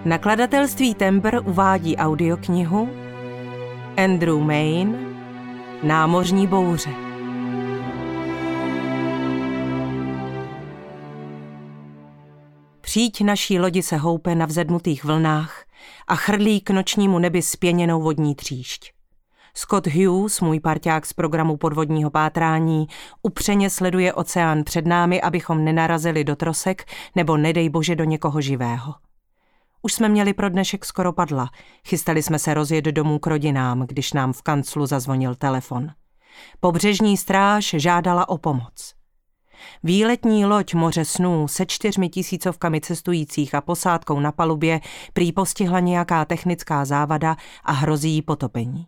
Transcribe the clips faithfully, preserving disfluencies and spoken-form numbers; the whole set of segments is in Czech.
Nakladatelství Temper uvádí audioknihu Andrew Mayne Námořní bouře. Příď naší lodi se houpe na vzedmutých vlnách a chrlí k nočnímu nebi spěněnou vodní tříšť. Scott Hughes, můj parťák z programu podvodního pátrání, upřeně sleduje oceán před námi, abychom nenarazili do trosek nebo nedej bože do někoho živého. Už jsme měli pro dnešek skoro padla. Chystali jsme se rozjet domů k rodinám, když nám v kanclu zazvonil telefon. Pobřežní stráž žádala o pomoc. Výletní loď Moře snů se čtyřmi tisícovkami cestujících a posádkou na palubě prý postihla nějaká technická závada a hrozí jí potopení.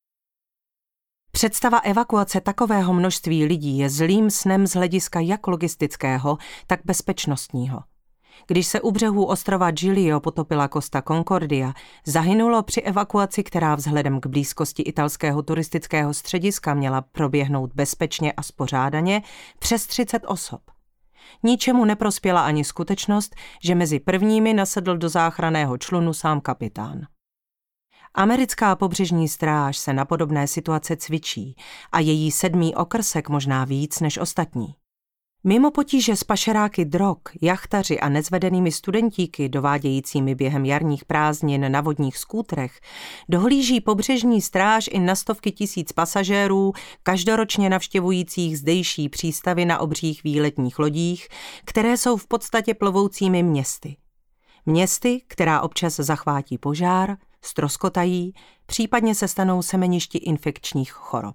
Představa evakuace takového množství lidí je zlým snem z hlediska jak logistického, tak bezpečnostního. Když se u břehů ostrova Giglio potopila Costa Concordia, zahynulo při evakuaci, která vzhledem k blízkosti italského turistického střediska měla proběhnout bezpečně a spořádaně, přes třicet osob. Ničemu neprospěla ani skutečnost, že mezi prvními nasedl do záchranného člunu sám kapitán. Americká pobřežní stráž se na podobné situace cvičí a její sedmý okrsek možná víc než ostatní. Mimo potíže s pašeráky drog, jachtaři a nezvedenými studentíky dovádějícími během jarních prázdnin na vodních skútrech, dohlíží pobřežní stráž i na stovky tisíc pasažérů, každoročně navštěvujících zdejší přístavy na obřích výletních lodích, které jsou v podstatě plovoucími městy. Městy, která občas zachvátí požár, ztroskotají, případně se stanou semeništi infekčních chorob.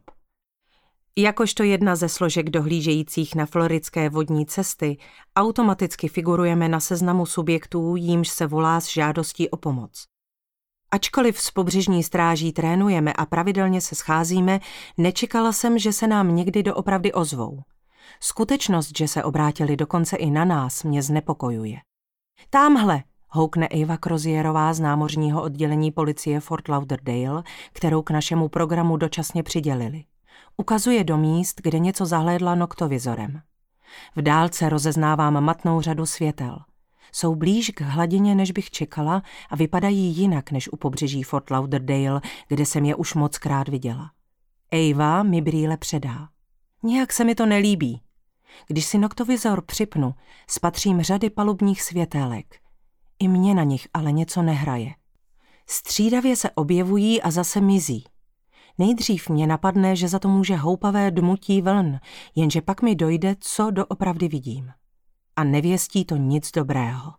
Jakožto jedna ze složek dohlížejících na floridské vodní cesty, automaticky figurujeme na seznamu subjektů, jímž se volá s žádostí o pomoc. Ačkoliv s pobřežní stráží trénujeme a pravidelně se scházíme, nečekala jsem, že se nám někdy doopravdy ozvou. Skutečnost, že se obrátili dokonce i na nás, mě znepokojuje. Támhle, houkne Eva Crozierová z námořního oddělení policie Fort Lauderdale, kterou k našemu programu dočasně přidělili. Ukazuje do míst, kde něco zahlédla noktovizorem. V dálce rozeznávám matnou řadu světel. Jsou blíž k hladině, než bych čekala a vypadají jinak než u pobřeží Fort Lauderdale, kde jsem je už mockrát viděla. Eva mi brýle předá. Nějak se mi to nelíbí. Když si noktovizor připnu, spatřím řady palubních světélek. I mně na nich ale něco nehraje. Střídavě se objevují a zase mizí. Nejdřív mě napadne, že za to může houpavé dmutí vln, jenže pak mi dojde, co doopravdy vidím. A nevěstí to nic dobrého.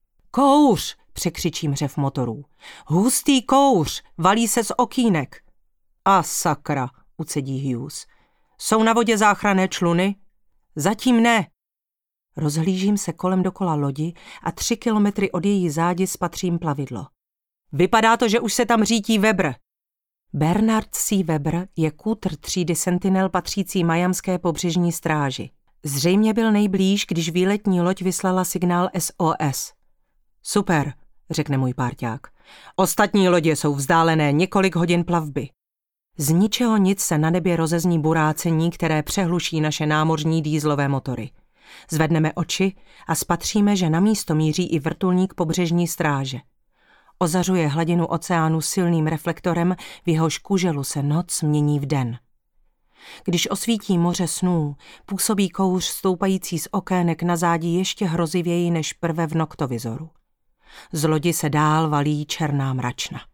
Kouř, překřičím řev motorů. Hustý kouř, valí se z okýnek. A sakra, ucedí Hughes. Jsou na vodě záchranné čluny? Zatím ne. Rozhlížím se kolem dokola lodi a tři kilometry od její zádi spatřím plavidlo. Vypadá to, že už se tam řítí Weber. Bernard C. Weber je kútr třídy Sentinel patřící Miamské pobřežní stráži. Zřejmě byl nejblíž, když výletní loď vyslala signál S O S. Super, řekne můj párťák. Ostatní lodě jsou vzdálené několik hodin plavby. Z ničeho nic se na nebě rozezní burácení, které přehluší naše námořní dýzlové motory. Zvedneme oči a spatříme, že na místo míří i vrtulník pobřežní stráže. Ozařuje hladinu oceánu silným reflektorem, v jehož kuželu se noc mění v den. Když osvítí Moře snů, působí kouř stoupající z okének na zádi ještě hrozivěji než prve v noktovizoru. Z lodi se dál valí černá mračna.